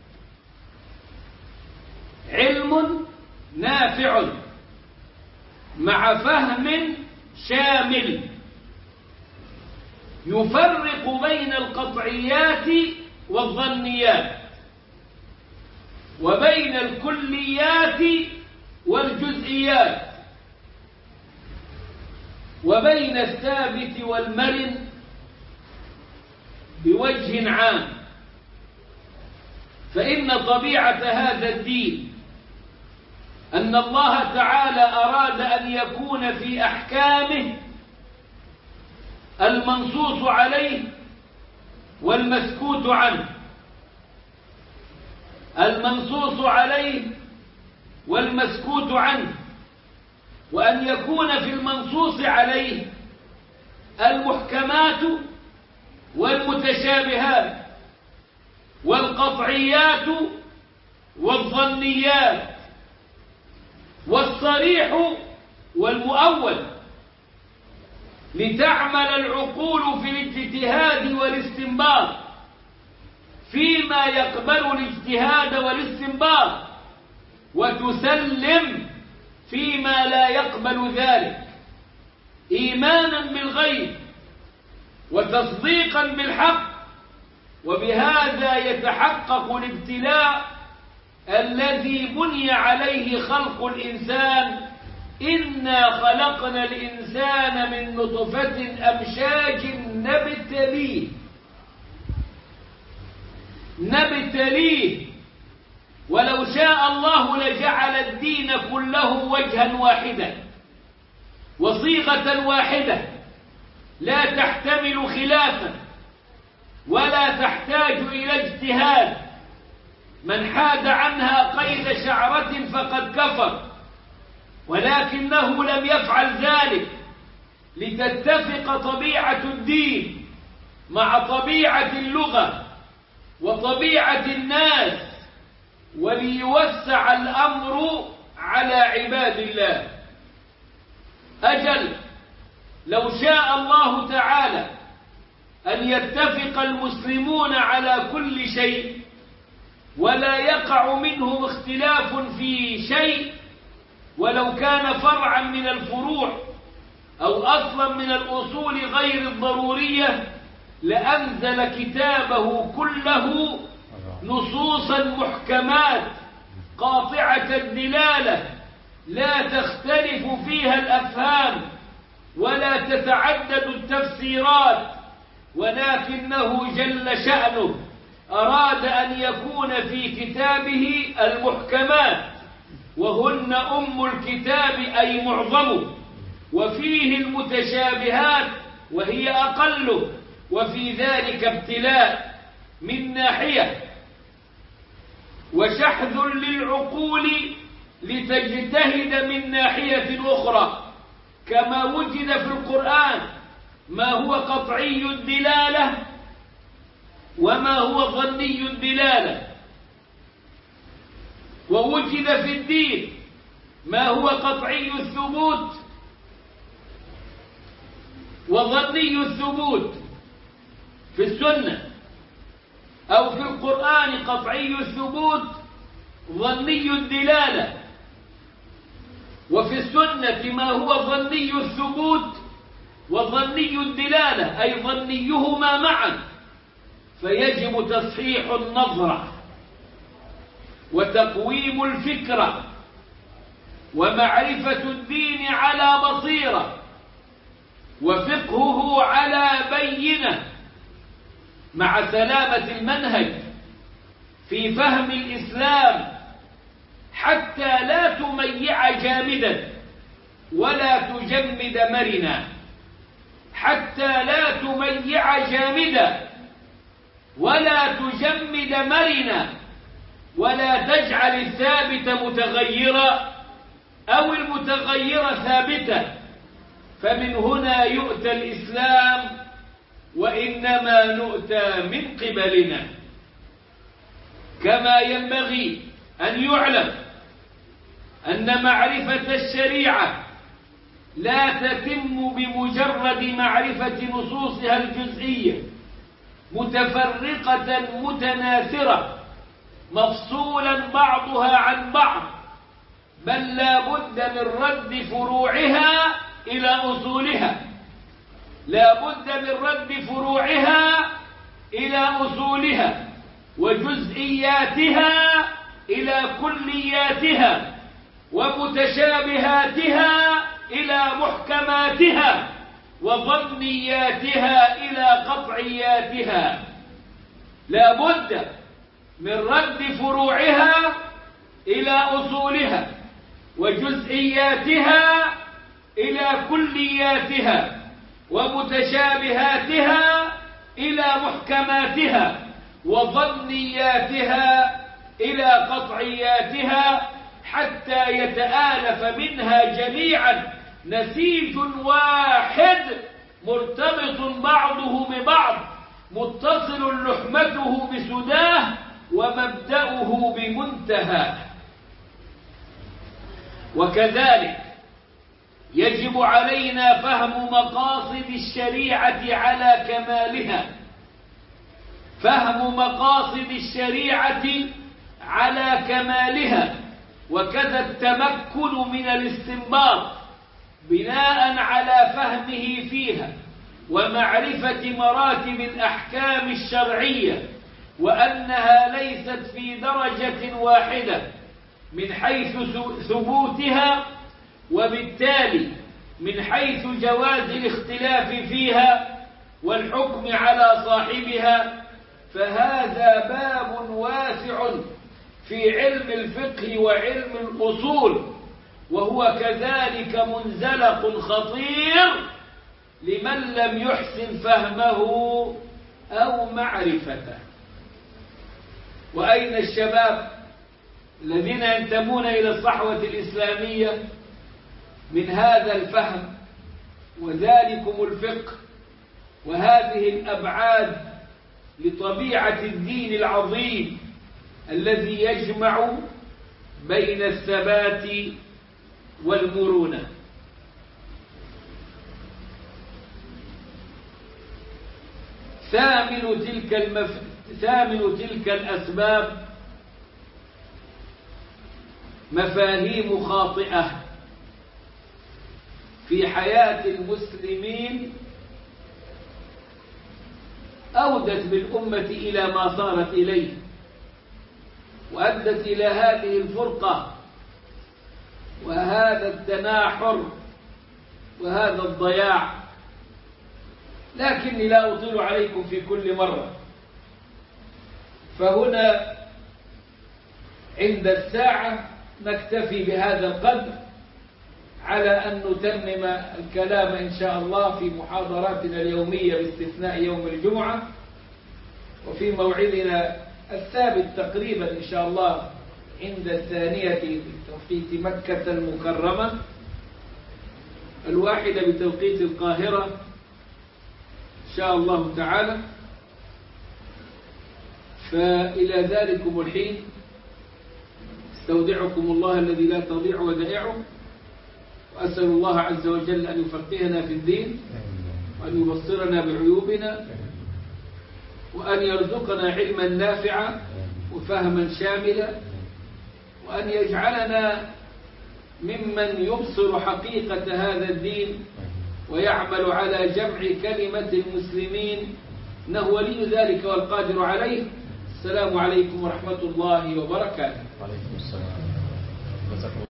علم نافع مع فهم شامل يفرق بين القطعيات والظنيات، وبين الكليات والجزئيات، وبين الثابت والمرن بوجه عام. فإن طبيعة هذا الدين أن الله تعالى أراد أن يكون في أحكامه المنصوص عليه والمسكوت عنه، المنصوص عليه والمسكوت عنه، وأن يكون في المنصوص عليه المحكمات والمتشابهات والقطعيات والظنيات والصريح والمؤول، لتعمل العقول في الاجتهاد والاستنباط فيما يقبل الاجتهاد والاستنباط، وتسلم فيما لا يقبل ذلك، إيمانا بالغيب وتصديقا بالحق. وبهذا يتحقق الابتلاء الذي بني عليه خلق الإنسان. إنا خلقنا الإنسان من نطفة أمشاج نبتليه، ولو شاء الله لجعل الدين كله وجها واحدا وصيغة واحدة لا تحتمل خلافا ولا تحتاج إلى اجتهاد. من حاد عنها قيد شعرة فقد كفر، ولكنه لم يفعل ذلك لتتفق طبيعة الدين مع طبيعة اللغة وطبيعة الناس، وليوسع الأمر على عباد الله. أجل لو شاء الله تعالى أن يتفق المسلمون على كل شيء ولا يقع منهم اختلاف في شيء، ولو كان فرعا من الفروع أو أصلا من الأصول غير الضرورية، لأنزل كتابه كله نصوصا محكمات قاطعة الدلالة لا تختلف فيها الأفهام ولا تتعدد التفسيرات، ولكنه جل شأنه أراد أن يكون في كتابه المحكمات، وهن أم الكتاب أي معظمه، وفيه المتشابهات وهي أقله، وفي ذلك ابتلاء من ناحية وشحذ للعقول لتجتهد من ناحية أخرى، كما وجد في القرآن ما هو قطعي الدلالة وما هو ظني الدلالة. ووجد في الدين ما هو قطعي الثبوت وظني الثبوت في السنة، أو في القرآن قطعي الثبوت ظني الدلالة، وفي السنة ما هو ظني الثبوت وظني الدلالة، أي ظنيهما معا، فيجب تصحيح النظرة وتقويم الفكرة ومعرفة الدين على بصيرة وفقهه على بينة، مع سلامة المنهج في فهم الإسلام، حتى لا تميع جامدا ولا تجمد مرنا، حتى لا تميع جامدا ولا تجمد مرنا، ولا تجعل الثابت متغيرا أو المتغير ثابتا، فمن هنا يؤتى الإسلام وإنما نؤتى من قبلنا. كما ينبغي أن يعلم أن معرفة الشريعة لا تتم بمجرد معرفة نصوصها الجزئية متفرقة متناثرة مفصولا بعضها عن بعض، بل لا بد من رد فروعها إلى أصولها، لا بد من رد فروعها إلى أصولها، وجزئياتها إلى كلياتها، ومتشابهاتها إلى محكماتها، وظنياتها إلى قطعياتها. لا بد من رد فروعها إلى أصولها، وجزئياتها إلى كلياتها، ومتشابهاتها إلى محكماتها، وظنياتها إلى قطعياتها، حتى يتآلف منها جميعا نسيج واحد مرتبط بعضه ببعض، متصل لحمته بسداه ومبدأه بمنتهاه. وكذلك يجب علينا فهم مقاصد الشريعة على كمالها، فهم مقاصد الشريعة على كمالها، وكذا التمكن من الاستنباط بناء على فهمه فيها، ومعرفة مراتب الأحكام الشرعية، وأنها ليست في درجة واحدة من حيث ثبوتها، وبالتالي من حيث جواز الاختلاف فيها والحكم على صاحبها. فهذا باب واسع في علم الفقه وعلم الأصول، وهو كذلك منزلق خطير لمن لم يحسن فهمه أو معرفته. وأين الشباب الذين ينتمون إلى الصحوة الإسلامية من هذا الفهم وذلكم الفقه وهذه الأبعاد لطبيعة الدين العظيم الذي يجمع بين الثبات والمرونة؟ ثامن تلك الأسباب مفاهيم خاطئة في حياة المسلمين أودت بالأمة إلى ما صارت إليه، وأدت إلى هذه الفرقة وهذا التناحر وهذا الضياع. لكني لا أطيل عليكم في كل مرة، فهنا عند الساعة نكتفي بهذا القدر، على أن نتمم الكلام إن شاء الله في محاضراتنا اليومية باستثناء يوم الجمعة، وفي موعدنا الثابت تقريبا إن شاء الله عند الثانية بتوقيت مكة المكرمة، الواحدة بتوقيت القاهرة إن شاء الله تعالى. فإلى ذلكم الحين استودعكم الله الذي لا تضيع ودائعه، وأسأل الله عز وجل أن يفقهنا في الدين، وأن يبصرنا بعيوبنا، وأن يرزقنا علما نافعا وفهما شاملا، وأن يجعلنا ممن يبصر حقيقة هذا الدين ويعمل على جمع كلمة المسلمين، إنه ولي ذلك والقادر عليه. السلام عليكم ورحمة الله وبركاته. وعليكم السلام.